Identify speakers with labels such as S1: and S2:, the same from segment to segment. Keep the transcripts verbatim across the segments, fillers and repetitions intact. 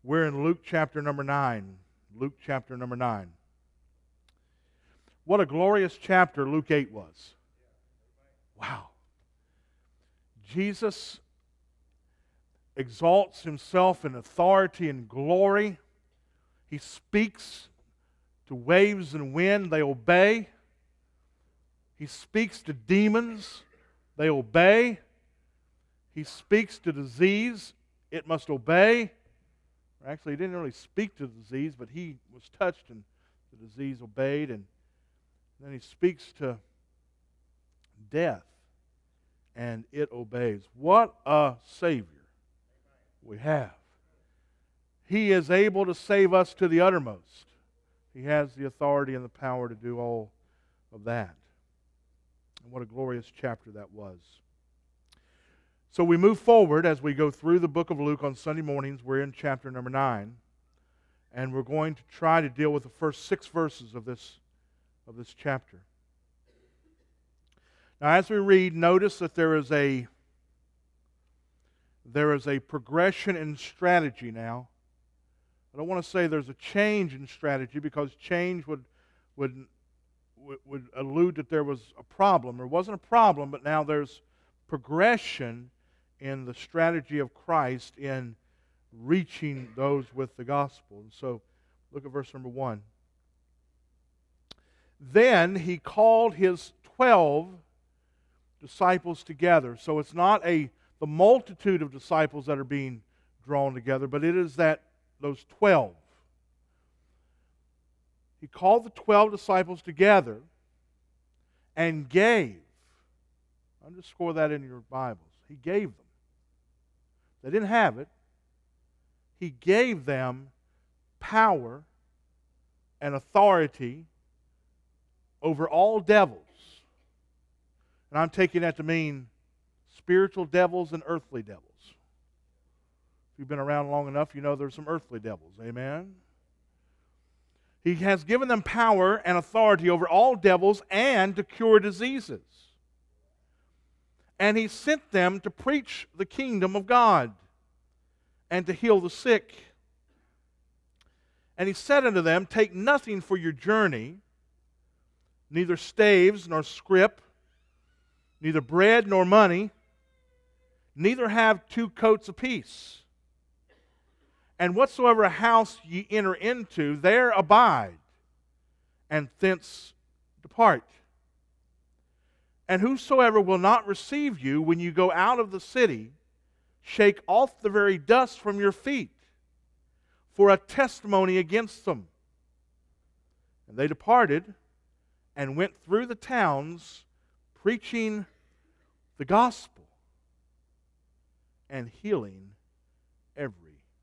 S1: We're in Luke chapter number nine. Luke chapter number nine. What a glorious chapter Luke eight was. Wow. Jesus exalts himself in authority and glory. He speaks to waves and wind, they obey. He speaks to demons, they obey. He speaks to disease, it must obey. Actually, he didn't really speak to the disease, but he was touched and the disease obeyed. And then he speaks to death, and it obeys. What a Savior we have. He is able to save us to the uttermost. He has the authority and the power to do all of that. And what a glorious chapter that was. So we move forward as we go through the book of Luke on Sunday mornings. We're in chapter number nine. And we're going to try to deal with the first six verses of this, of this chapter. Now as we read, notice that there is a, there is a progression in strategy now. I don't want to say there's a change in strategy, because change would, would, would allude that there was a problem. There wasn't a problem, but now there's progression in the strategy of Christ in reaching those with the gospel. And so, look at verse number one. Then he called his twelve disciples together. So it's not a the multitude of disciples that are being drawn together, but it is that those twelve. He called the twelve disciples together and gave. Underscore that in your Bibles. He gave them. They didn't have it. He gave them power and authority over all devils. And I'm taking that to mean spiritual devils and earthly devils. If you've been around long enough, you know there's some earthly devils. Amen? He has given them power and authority over all devils and to cure diseases. And he sent them to preach the kingdom of God and to heal the sick. And he said unto them, take nothing for your journey, neither staves nor scrip, neither bread nor money, neither have two coats apiece. And whatsoever house ye enter into, there abide, and thence depart. And whosoever will not receive you when you go out of the city, shake off the very dust from your feet, for a testimony against them. And they departed and went through the towns, preaching the gospel and healing everywhere.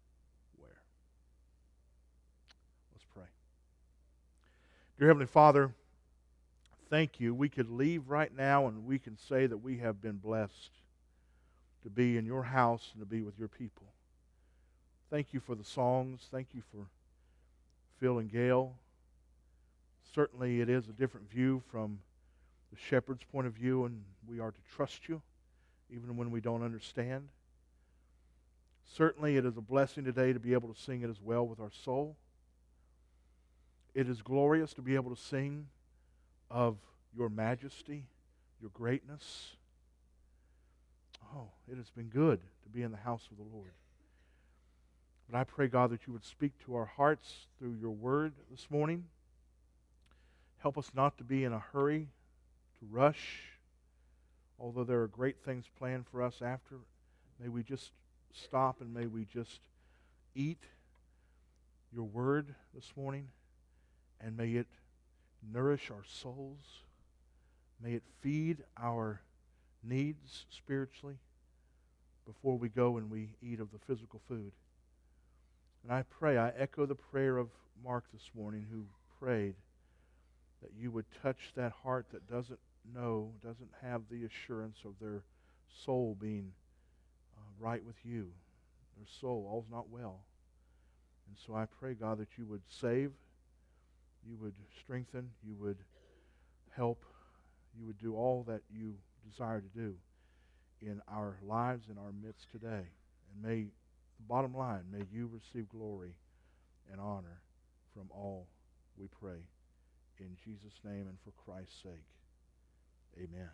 S1: Let's pray. Dear Heavenly Father, thank you. We could leave right now and we can say that we have been blessed to be in your house and to be with your people. Thank you for the songs. Thank you for Phil and Gail. Certainly it is a different view from the shepherd's point of view, and we are to trust you even when we don't understand. Certainly it is a blessing today to be able to sing it as well with our soul. It is glorious to be able to sing of your majesty, your greatness. Oh, it has been good to be in the house of the Lord. But I pray, God, that you would speak to our hearts through your word this morning. Help us not to be in a hurry, to rush. Although there are great things planned for us after, may we just stop and may we just eat your word this morning, and may it nourish our souls. May it feed our needs spiritually before we go and we eat of the physical food. And I pray, I echo the prayer of Mark this morning, who prayed that you would touch that heart that doesn't know, doesn't have the assurance of their soul being uh, right with you. Their soul, all's not well. And so I pray, God, that you would save, you would strengthen, you would help, you would do all that you desire to do in our lives, in our midst today. And may the bottom line, may you receive glory and honor from all, we pray. In Jesus' name and for Christ's sake. Amen.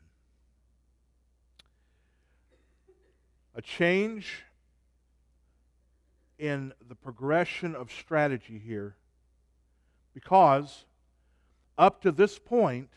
S1: A change in the progression of strategy here, because up to this point,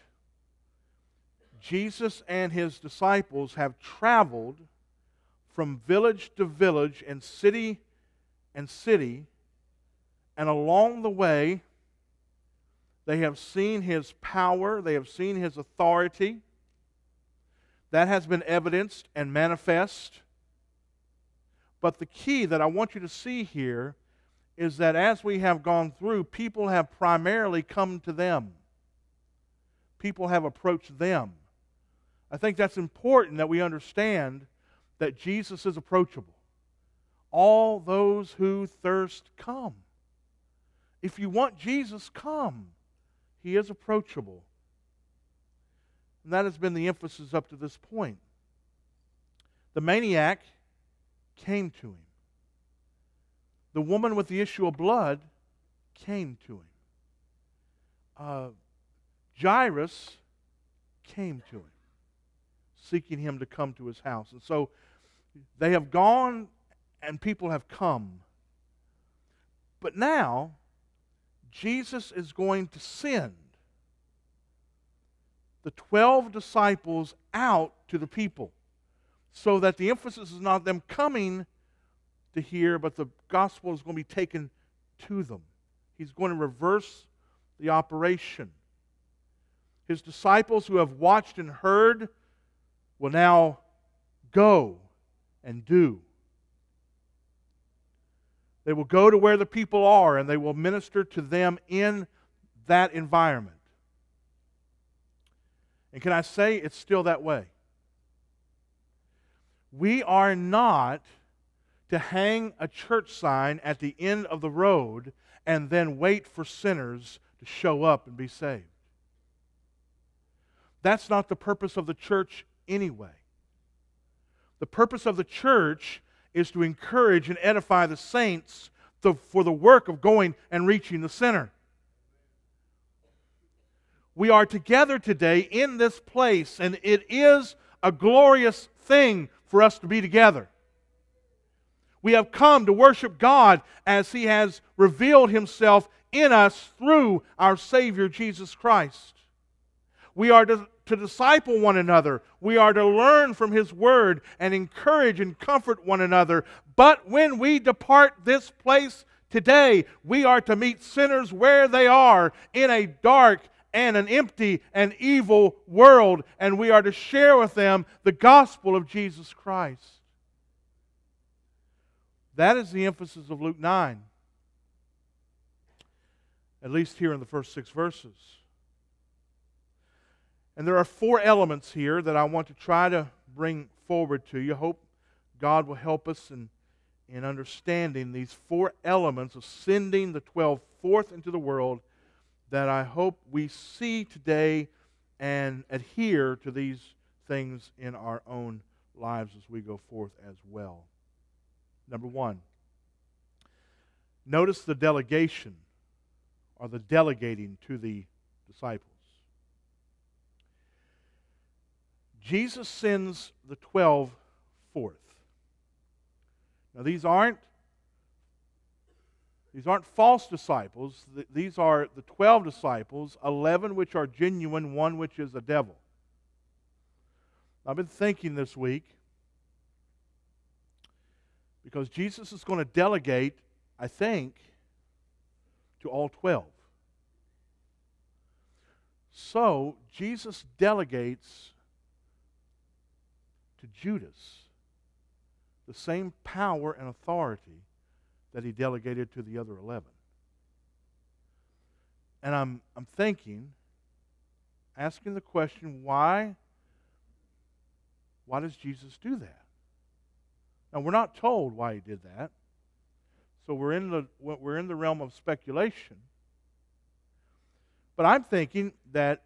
S1: Jesus and his disciples have traveled from village to village and city and city, and along the way, they have seen his power, they have seen his authority. That has been evidenced and manifest. But the key that I want you to see here is that as we have gone through, people have primarily come to them. People have approached them. I think that's important that we understand that Jesus is approachable. All those who thirst, come. If you want Jesus, come. He is approachable. And that has been the emphasis up to this point. The maniac came to him. The woman with the issue of blood came to him. Uh, Jairus came to him, seeking him to come to his house. And so they have gone and people have come. But now, Jesus is going to send the twelve disciples out to the people, so that the emphasis is not them coming to hear, but the gospel is going to be taken to them. He's going to reverse the operation. His disciples who have watched and heard will now go and do. They will go to where the people are and they will minister to them in that environment. And can I say it's still that way? We are not to hang a church sign at the end of the road and then wait for sinners to show up and be saved. That's not the purpose of the church anyway. The purpose of the church is to encourage and edify the saints to, for the work of going and reaching the sinner. We are together today in this place, and it is a glorious thing for us to be together. We have come to worship God as He has revealed Himself in us through our Savior Jesus Christ. We are to, to disciple one another. We are to learn from His Word and encourage and comfort one another. But when we depart this place today, we are to meet sinners where they are in a dark and an empty and evil world, and we are to share with them the gospel of Jesus Christ. That is the emphasis of Luke nine, at least here in the first six verses. And there are four elements here that I want to try to bring forward to you. I hope God will help us in, in understanding these four elements of sending the twelve forth into the world, that I hope we see today and adhere to these things in our own lives as we go forth as well. Number one, notice the delegation or the delegating to the disciples. Jesus sends the twelve forth. Now these aren't These aren't false disciples. These are the twelve disciples, eleven which are genuine, one which is a devil. I've been thinking this week, because Jesus is going to delegate, I think, to all twelve. So, Jesus delegates to Judas the same power and authority that He delegated to the other eleven. And I'm, I'm thinking, asking the question, why, why does Jesus do that? Now, we're not told why He did that. So we're in the, we're in the realm of speculation. But I'm thinking that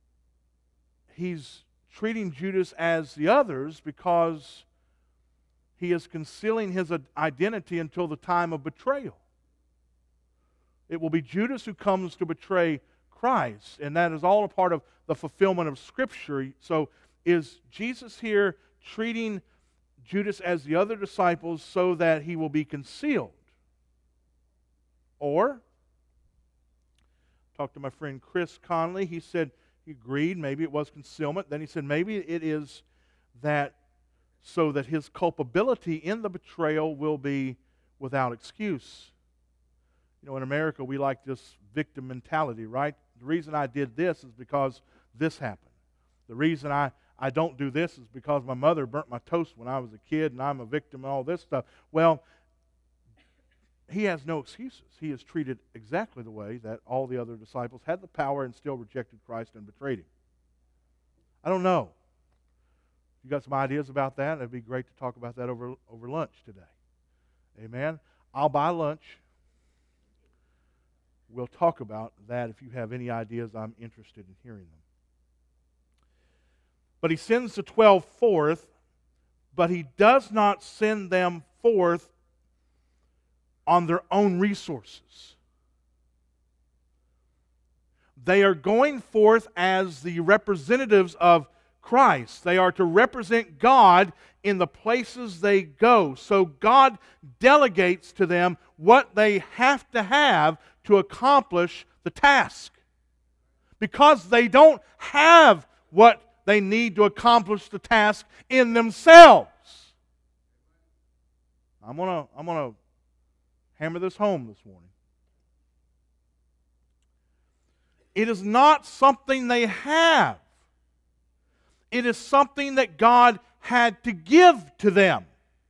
S1: He's treating Judas as the others because he is concealing his identity until the time of betrayal. It will be Judas who comes to betray Christ, and that is all a part of the fulfillment of Scripture. So is Jesus here treating Judas as the other disciples so that he will be concealed? Or, talked to my friend Chris Conley, he said he agreed maybe it was concealment. Then he said maybe it is that so that his culpability in the betrayal will be without excuse. You know, in America we like this victim mentality, right? The reason I did this is because this happened. The reason I, I don't do this is because my mother burnt my toast when I was a kid and I'm a victim and all this stuff. Well, he has no excuses. He is treated exactly the way that all the other disciples had the power and still rejected Christ and betrayed him. I don't know. If you got some ideas about that, it'd be great to talk about that over, over lunch today. Amen. I'll buy lunch. We'll talk about that. If you have any ideas, I'm interested in hearing them. But he sends the twelve forth, but he does not send them forth on their own resources. They are going forth as the representatives of Christ. They are to represent God in the places they go. So God delegates to them what they have to have to accomplish the task. Because they don't have what they need to accomplish the task in themselves. I'm going to I'm going to hammer this home this morning. It is not something they have. It is something that God had to give to them.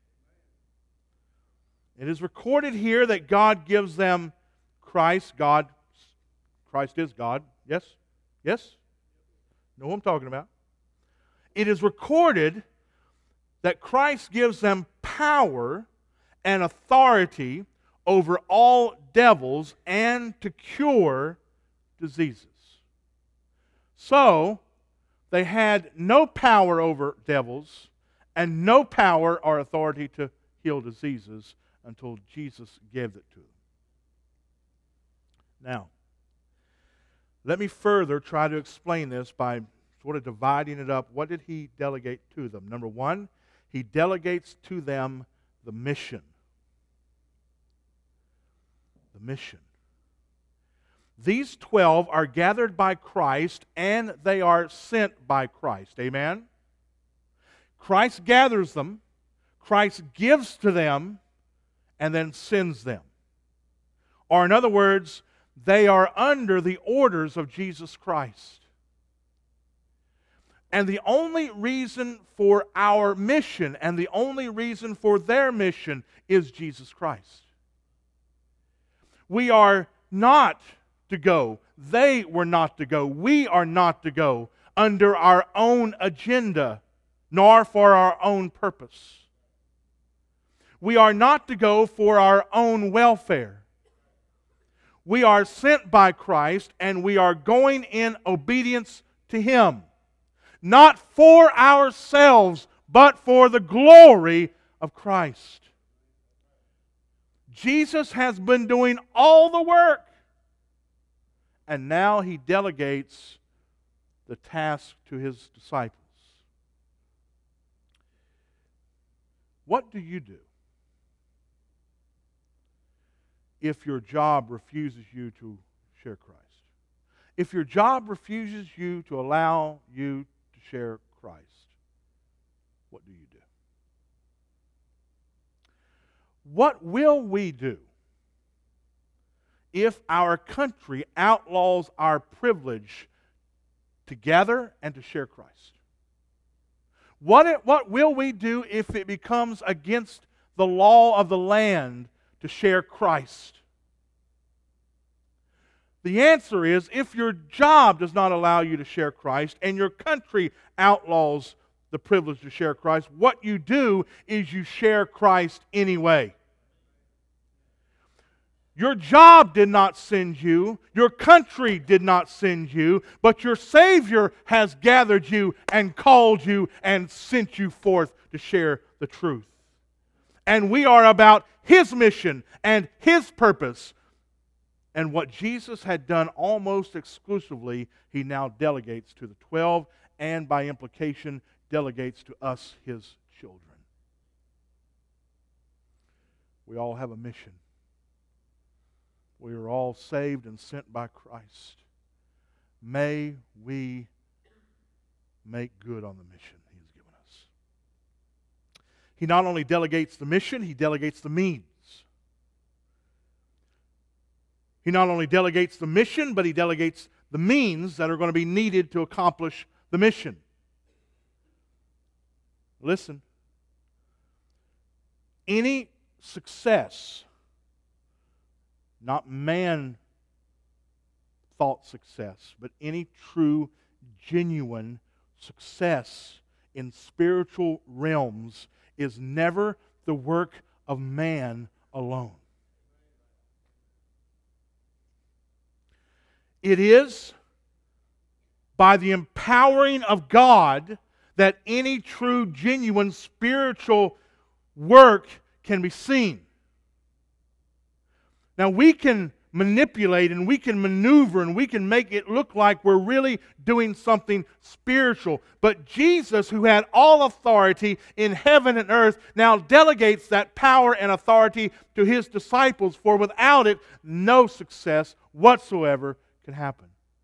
S1: It is recorded here that God gives them Christ. God, Christ is God. Yes? Yes? Know what I'm talking about. It is recorded that Christ gives them power and authority over all devils and to cure diseases. So, they had no power over devils and no power or authority to heal diseases until Jesus gave it to them. Now, let me further try to explain this by sort of dividing it up. What did he delegate to them? Number one, he delegates to them the mission. The mission. These twelve are gathered by Christ and they are sent by Christ. Amen? Christ gathers them, Christ gives to them, and then sends them. Or in other words, they are under the orders of Jesus Christ. And the only reason for our mission and the only reason for their mission is Jesus Christ. We are not to go. They were not to go. We are not to go under our own agenda, nor for our own purpose. We are not to go for our own welfare. We are sent by Christ, and we are going in obedience to Him. Not for ourselves, but for the glory of Christ. Jesus has been doing all the work. And now He delegates the task to His disciples. What do you do if your job refuses you to share Christ? If your job refuses you to allow you to share Christ, what do you do? What will we do if our country outlaws our privilege to gather and to share Christ? What, it, what will we do if it becomes against the law of the land to share Christ? The answer is, if your job does not allow you to share Christ and your country outlaws the privilege to share Christ, what you do is you share Christ anyway. Your job did not send you, your country did not send you, but your Savior has gathered you and called you and sent you forth to share the truth. And we are about His mission and His purpose. And what Jesus had done almost exclusively, He now delegates to the twelve, and by implication, delegates to us, His children. We all have a mission. We are all saved and sent by Christ. May we make good on the mission He has given us. He not only delegates the mission, He delegates the means. He not only delegates the mission, but He delegates the means that are going to be needed to accomplish the mission. Listen. Any success, not man thought success, but any true, genuine success in spiritual realms is never the work of man alone. It is by the empowering of God that any true, genuine spiritual work can be seen. Now we can manipulate and we can maneuver and we can make it look like we're really doing something spiritual. But Jesus, who had all authority in heaven and earth, now delegates that power and authority to His disciples, for without it, no success whatsoever can happen.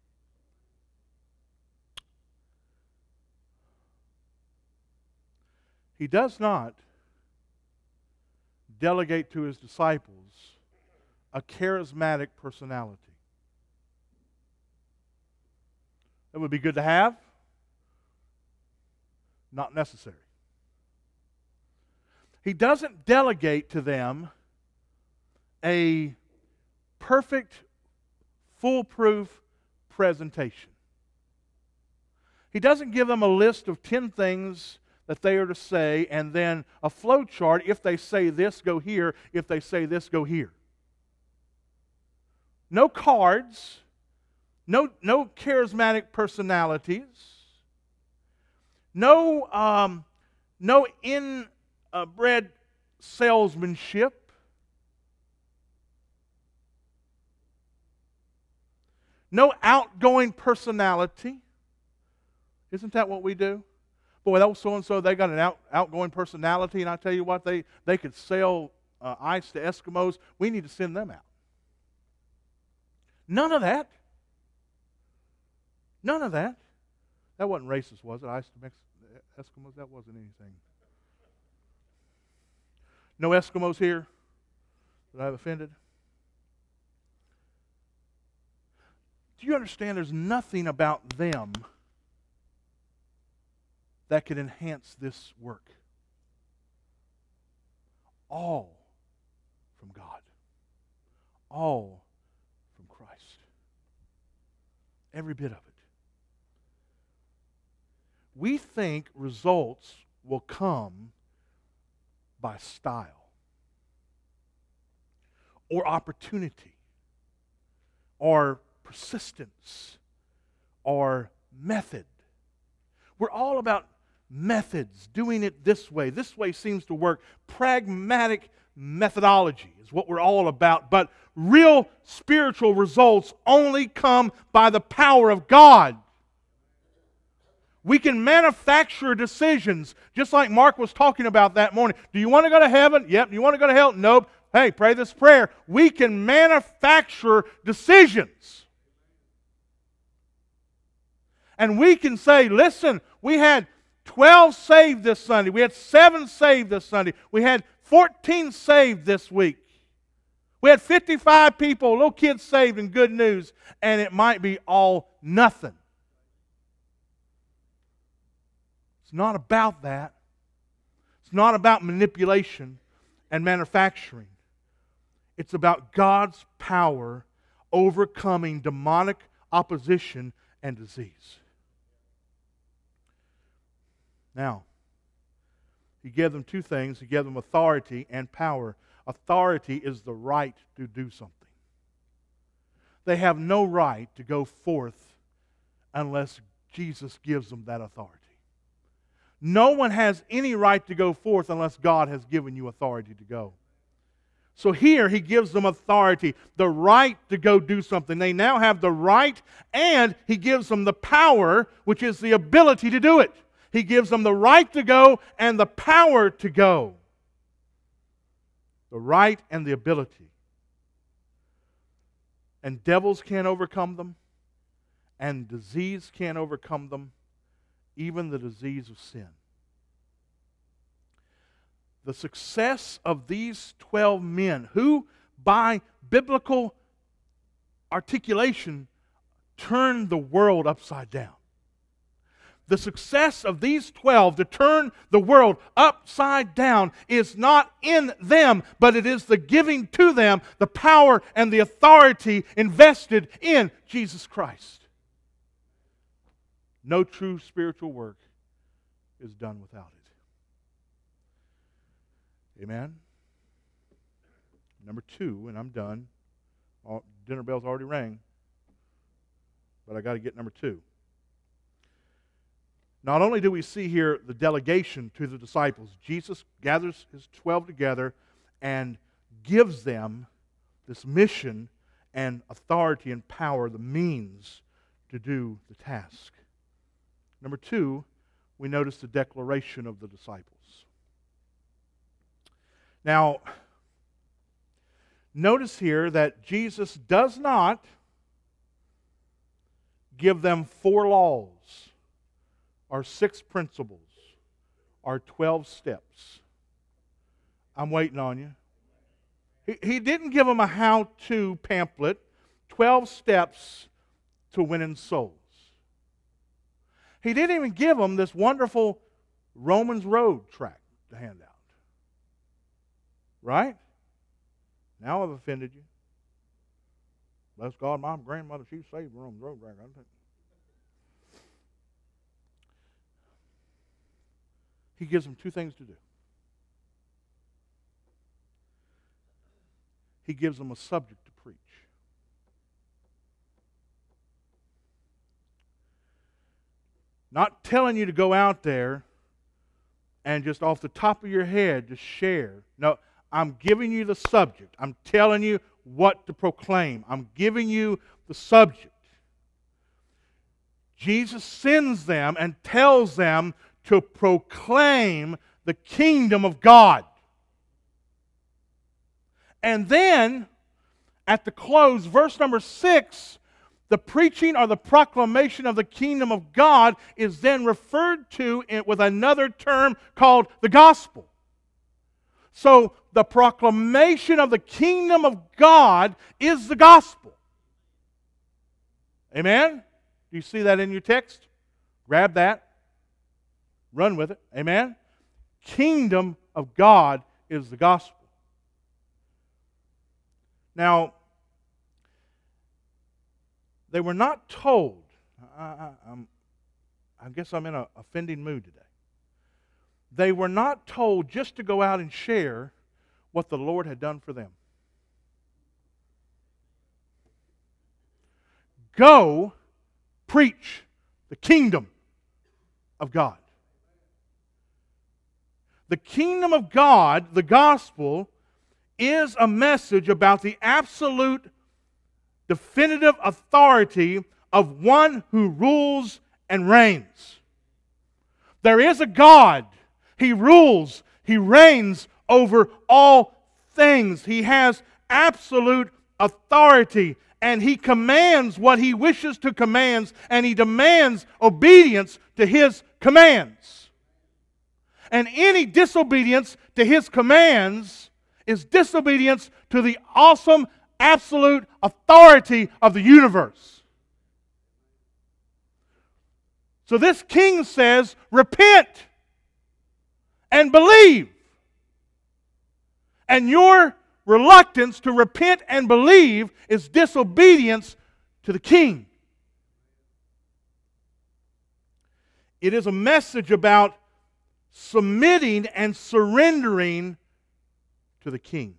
S1: He does not delegate to His disciples a charismatic personality. That would be good to have. Not necessary. He doesn't delegate to them a perfect, foolproof presentation. He doesn't give them a list of ten things that they are to say and then a flow chart. If they say this, go here. If they say this, go here. No cards, no, no charismatic personalities, no, um, no inbred salesmanship, no outgoing personality. Isn't that what we do? Boy, that was so-and-so, they got an out, outgoing personality, and I tell you what, they, they could sell uh, ice to Eskimos. We need to send them out. None of that. None of that. That wasn't racist, was it? Ice to Mex- Eskimos, that wasn't anything. No Eskimos here that I've offended? Do you understand there's nothing about them that could enhance this work? All from God. All from Christ. Every bit of it. We think results will come by style or opportunity or persistence or method. We're all about methods, doing it this way. This way seems to work. Pragmatic methodology is what we're all about. But real spiritual results only come by the power of God. We can manufacture decisions, just like Mark was talking about that morning. Do you want to go to heaven? Yep. Do you want to go to hell? Nope. Hey, pray this prayer. We can manufacture decisions. And we can say, listen, we had twelve saved this Sunday. We had seven saved this Sunday. We had fourteen saved this week. We had fifty-five people, little kids saved in good news. And it might be all nothing. It's not about that. It's not about manipulation and manufacturing. It's about God's power overcoming demonic opposition and disease. Now, He gave them two things. He gave them authority and power. Authority is the right to do something. They have no right to go forth unless Jesus gives them that authority. No one has any right to go forth unless God has given you authority to go. So here he gives them authority, the right to go do something. They now have the right, and he gives them the power, which is the ability to do it. He gives them the right to go and the power to go. The right and the ability. And devils can't overcome them, and disease can't overcome them, even the disease of sin. The success of these twelve men, who by biblical articulation turned the world upside down. The success of these twelve to turn the world upside down is not in them, but it is the giving to them the power and the authority invested in Jesus Christ. No true spiritual work is done without it. Amen? Number two, and I'm done. All, dinner bell's already rang, but I got to get number two. Not only do we see here the delegation to the disciples, Jesus gathers his twelve together and gives them this mission and authority and power, the means to do the task. Number two, we notice the declaration of the disciples. Now, notice here that Jesus does not give them four laws or six principles or twelve steps. I'm waiting on you. He, he didn't give them a how-to pamphlet, twelve steps to winning souls. He didn't even give them this wonderful Romans Road tract to hand out. Right? Now I've offended you. Bless God, my grandmother, she saved Romans Road tract. He gives them two things to do. He gives them a subject to preach. Not telling you to go out there and just off the top of your head just share. No, I'm giving you the subject. I'm telling you what to proclaim. I'm giving you the subject. Jesus sends them and tells them to proclaim the kingdom of God. And then, at the close, verse number six, the preaching or the proclamation of the kingdom of God is then referred to in, with another term called the gospel. So, the proclamation of the kingdom of God is the gospel. Amen? Do you see that in your text? Grab that. Run with it. Amen? Kingdom of God is the gospel. Now, they were not told, I, I, I'm, I guess I'm in an offending mood today. They were not told just to go out and share what the Lord had done for them. Go preach the kingdom of God. The kingdom of God, the gospel, is a message about the absolute, definitive authority of one who rules and reigns. There is a God. He rules. He reigns over all things. He has absolute authority, and He commands what He wishes to command, and He demands obedience to His commands. And any disobedience to His commands is disobedience to the awesome, absolute authority of the universe. So this king says, repent and believe. And your reluctance to repent and believe is disobedience to the king. It is a message about submitting and surrendering to the king.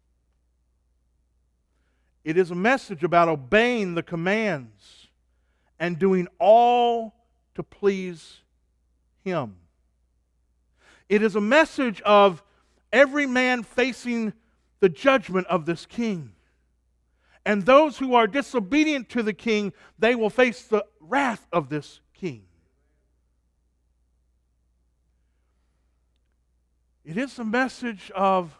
S1: It is a message about obeying the commands and doing all to please Him. It is a message of every man facing the judgment of this king. And those who are disobedient to the king, they will face the wrath of this king. It is a message of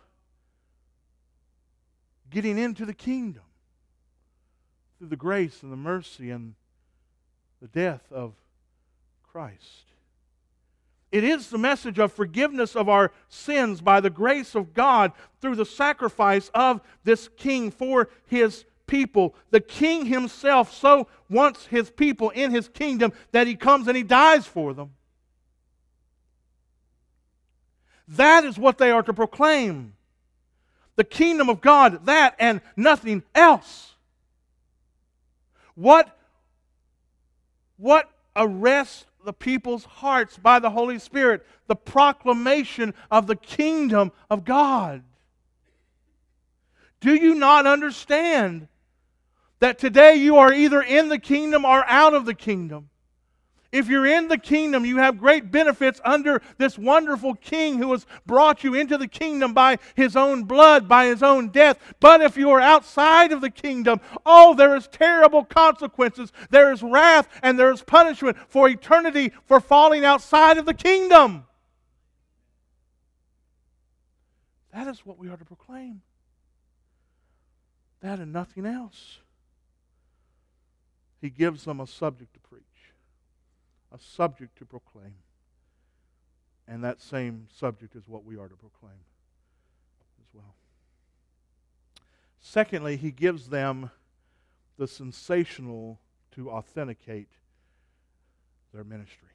S1: getting into the kingdom through the grace and the mercy and the death of Christ. It is the message of forgiveness of our sins by the grace of God through the sacrifice of this king for his people. The king himself so wants his people in his kingdom that he comes and he dies for them. That is what they are to proclaim. The kingdom of God, that and nothing else. What, what arrests the people's hearts by the Holy Spirit? The proclamation of the kingdom of God. Do you not understand that today you are either in the kingdom or out of the kingdom? If you're in the kingdom, you have great benefits under this wonderful king who has brought you into the kingdom by his own blood, by his own death. But if you are outside of the kingdom, oh, there is terrible consequences. There is wrath and there is punishment for eternity for falling outside of the kingdom. That is what we are to proclaim. That and nothing else. He gives them a subject to preach. A subject to proclaim. And that same subject is what we are to proclaim as well. Secondly, he gives them the sensational to authenticate their ministry.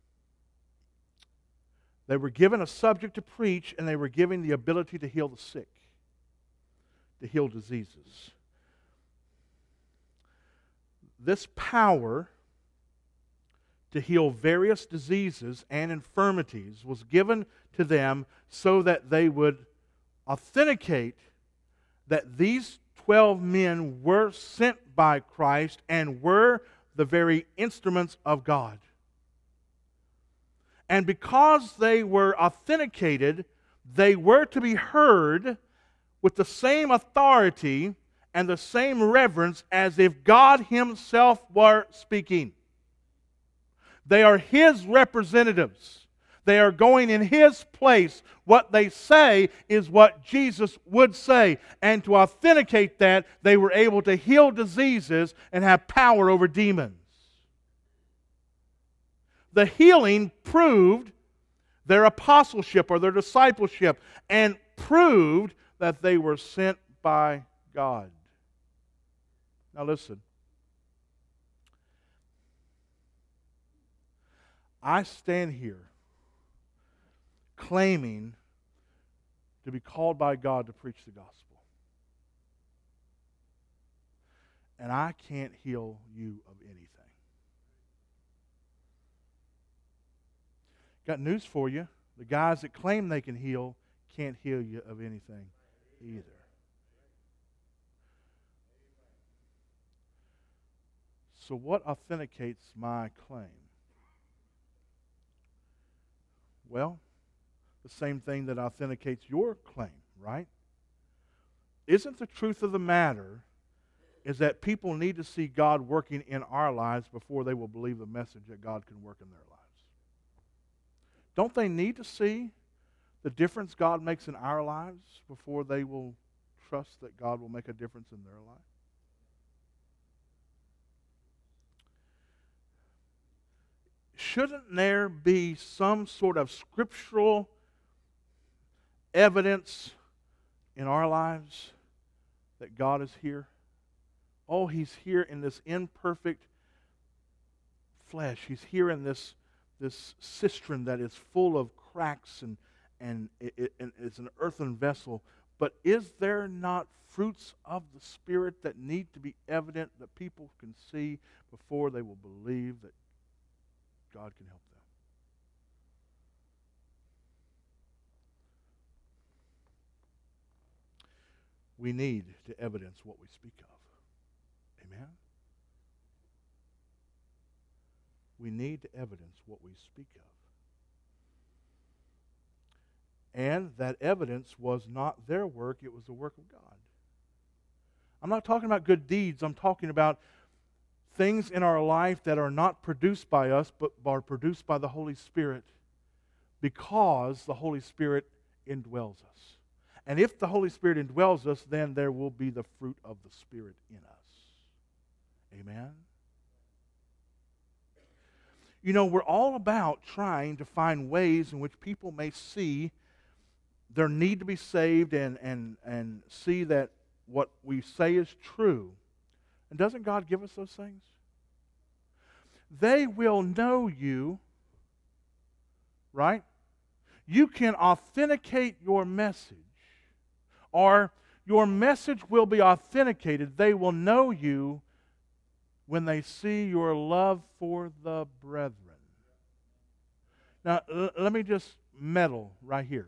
S1: They were given a subject to preach, and they were given the ability to heal the sick, to heal diseases. This power to heal various diseases and infirmities was given to them so that they would authenticate that these twelve men were sent by Christ and were the very instruments of God. And because they were authenticated, they were to be heard with the same authority and the same reverence as if God Himself were speaking. They are His representatives. They are going in His place. What they say is what Jesus would say. And to authenticate that, they were able to heal diseases and have power over demons. The healing proved their apostleship or their discipleship and proved that they were sent by God. Now listen. I stand here claiming to be called by God to preach the gospel. And I can't heal you of anything. Got news for you. The guys that claim they can heal can't heal you of anything either. So what authenticates my claim? Well, the same thing that authenticates your claim, right? Isn't the truth of the matter is that people need to see God working in our lives before they will believe the message that God can work in their lives? Don't they need to see the difference God makes in our lives before they will trust that God will make a difference in their life? Shouldn't there be some sort of scriptural evidence in our lives that God is here? Oh, He's here in this imperfect flesh. He's here in this, this cistern that is full of cracks and, and, it, it, and it's an earthen vessel. But is there not fruits of the Spirit that need to be evident that people can see before they will believe that God can help them? We need to evidence what we speak of. Amen? We need to evidence what we speak of. And that evidence was not their work, it was the work of God. I'm not talking about good deeds. I'm talking about things in our life that are not produced by us, but are produced by the Holy Spirit, because the Holy Spirit indwells us. And if the Holy Spirit indwells us, then there will be the fruit of the Spirit in us. Amen? You know, we're all about trying to find ways in which people may see their need to be saved and, and, and see that what we say is true. And doesn't God give us those things? They will know you, right? You can authenticate your message, or your message will be authenticated. They will know you when they see your love for the brethren. Now, l- let me just meddle right here.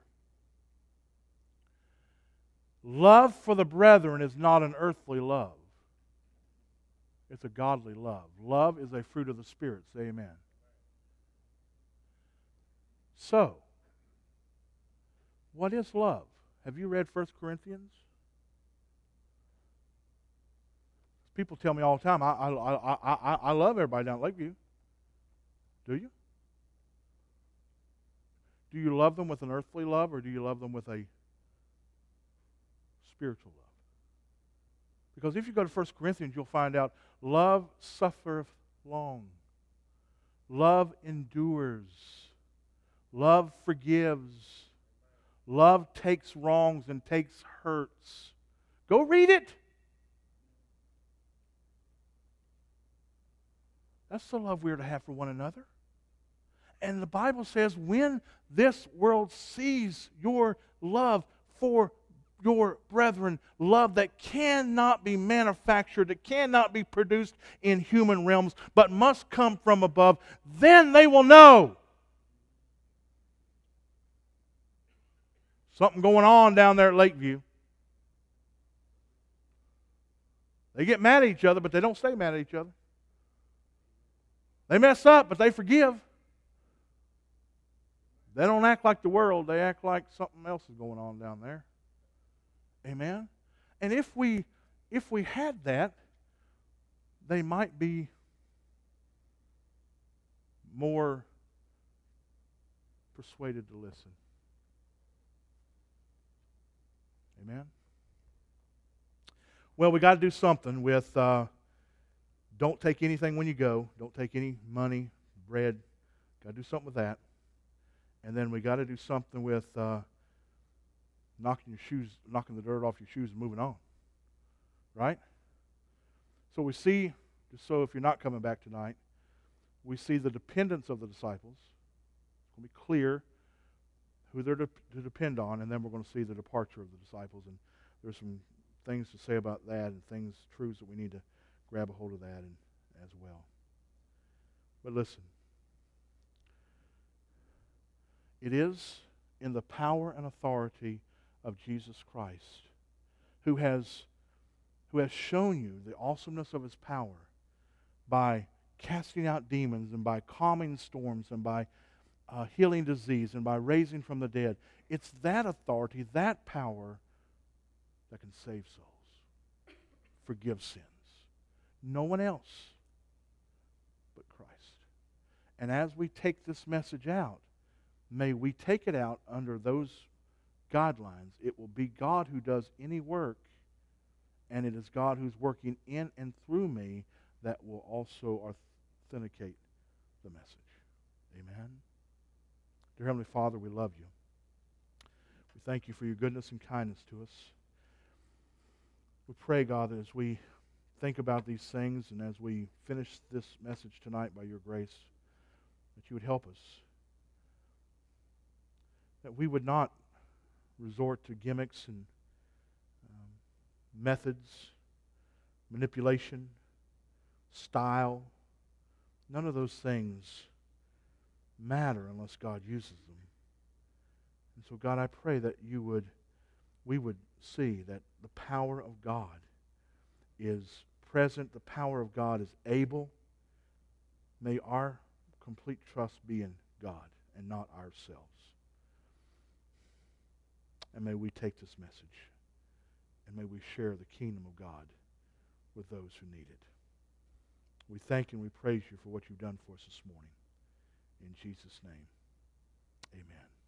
S1: Love for the brethren is not an earthly love. It's a godly love. Love is a fruit of the Spirit. Say amen. So, what is love? Have you read First Corinthians? People tell me all the time, I, I, I, I, I love everybody down at Lakeview. Do you? Do you love them with an earthly love, or do you love them with a spiritual love? Because if you go to First Corinthians, you'll find out love suffereth long. Love endures. Love forgives. Love takes wrongs and takes hurts. Go read it. That's the love we are to have for one another. And the Bible says when this world sees your love for your brethren, love that cannot be manufactured, that cannot be produced in human realms, but must come from above, then they will know something going on down there at Lakeview. They get mad at each other, but they don't stay mad at each other. They mess up, but they forgive. They don't act like the world. They act like something else is going on down there. Amen? And if we if we had that, they might be more persuaded to listen. Amen? Well, we got to do something with uh, don't take anything when you go. Don't take any money, bread. Got to do something with that. And then we got to do something with uh, knocking your shoes, knocking the dirt off your shoes and moving on. Right? So we see, just so if you're not coming back tonight, we see the dependence of the disciples. It's going to be clear who they're to, to depend on, and then we're going to see the departure of the disciples. And there's some things to say about that and things, truths that we need to grab a hold of that and, as well. But listen. It is in the power and authority of Jesus Christ, who has, who has shown you the awesomeness of His power by casting out demons and by calming storms and by uh, healing disease and by raising from the dead. It's that authority, that power that can save souls, forgive sins. No one else but Christ. And as we take this message out, may we take it out under those guidelines. It will be God who does any work, and it is God who's working in and through me that will also authenticate the message. Amen. Dear Heavenly Father, we love you. We thank you for your goodness and kindness to us. We pray, God, that as we think about these things and as we finish this message tonight by your grace, that you would help us. That we would not resort to gimmicks and um, methods, manipulation, style. None of those things matter unless God uses them. And so, God, I pray that you would, we would see that the power of God is present. The power of God is able. May our complete trust be in God and not ourselves. And may we take this message and may we share the kingdom of God with those who need it. We thank you and we praise you for what you've done for us this morning. In Jesus' name, amen.